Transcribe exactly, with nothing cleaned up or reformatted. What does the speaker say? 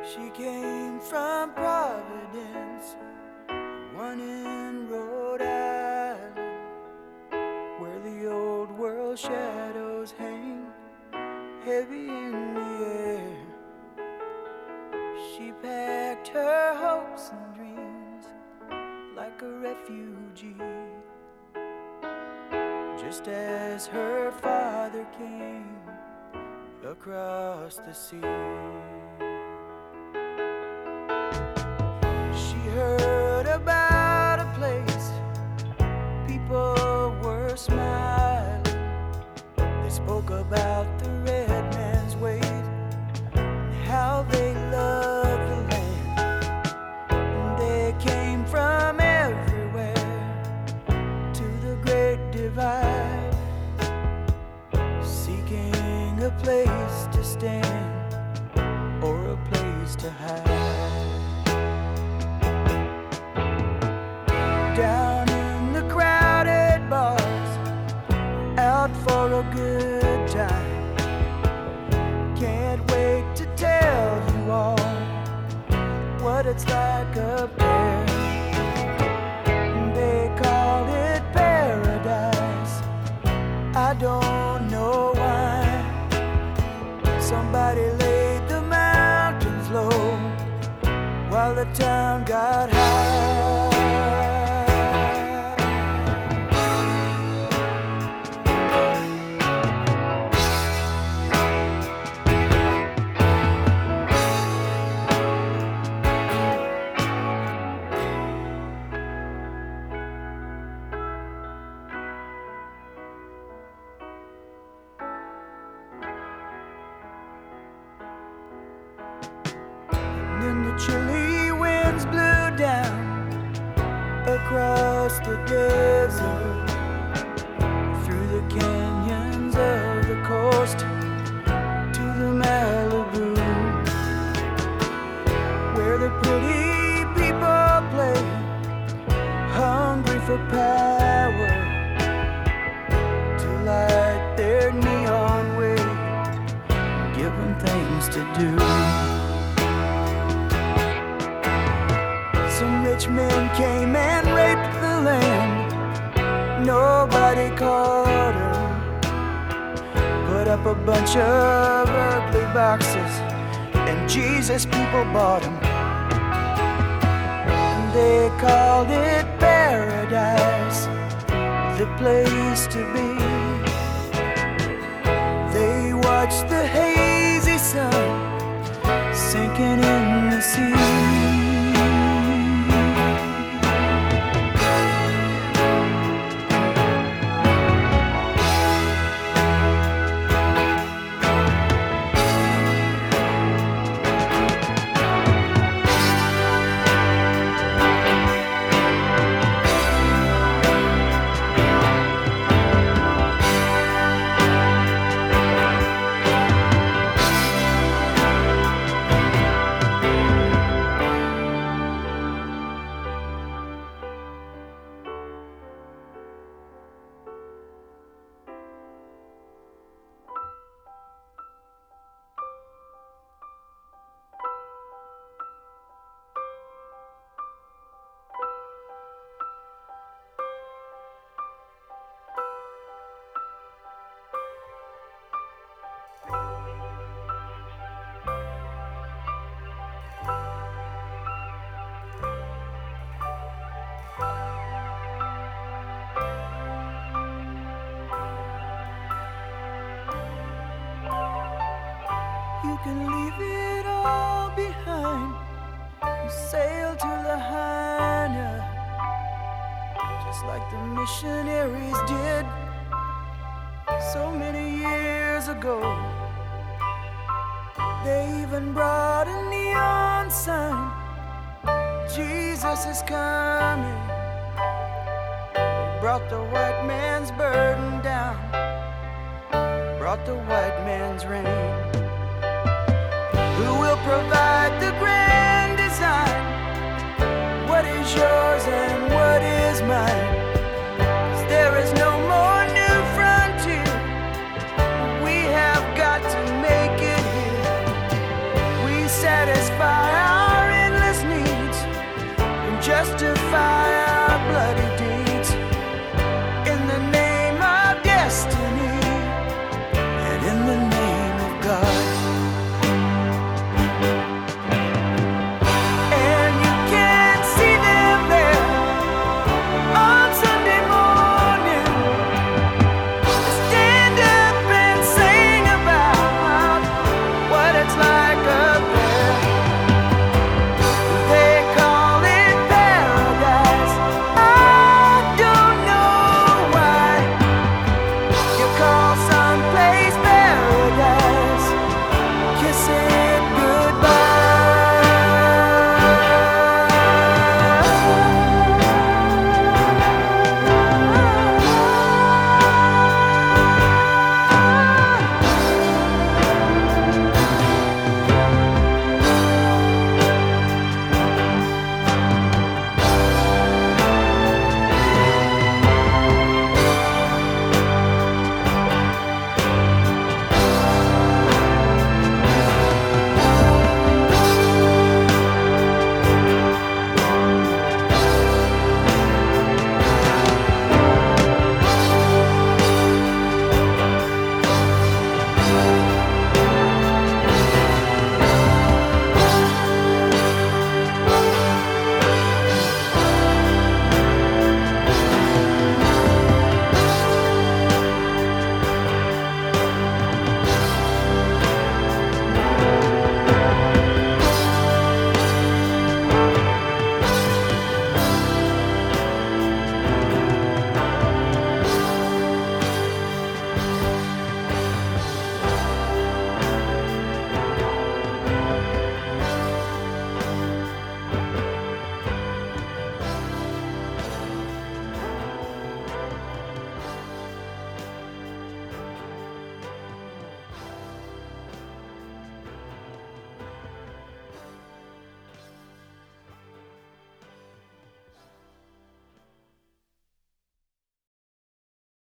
She came from Providence, one in Rhode Island, where the old world shadows hang heavy in the air. She packed her hopes and dreams like a refugee, just as her father came across the sea. She heard about a place people were smiling. They spoke about the red man's weight and how they loved the land. And they came from everywhere to the Great Divide, seeking a place to stand or a place to hide. Down in the crowded bars, out for a good time. Can't wait to tell you all what it's like up there. They call it paradise, I don't know why. Somebody laid the mountains low while the town got high. Then the chilly winds blew down across the desert, through the canyons of the coast to the Malibu, where the pretty people play, hungry for power, to light their neon way, give them things to do. Some rich men came and raped the land. Nobody caught her. Put up a bunch of ugly boxes, and Jesus people bought them. And they called it paradise, the place to be. They watched the hazy sun sinking in the sea. You can leave it all behind and sail to Lahaina, just like the missionaries did so many years ago. They even brought a neon sign, Jesus is coming. They brought the white man's burden down, brought the white man's rain. Who will provide the grand design? What is yours and what is mine?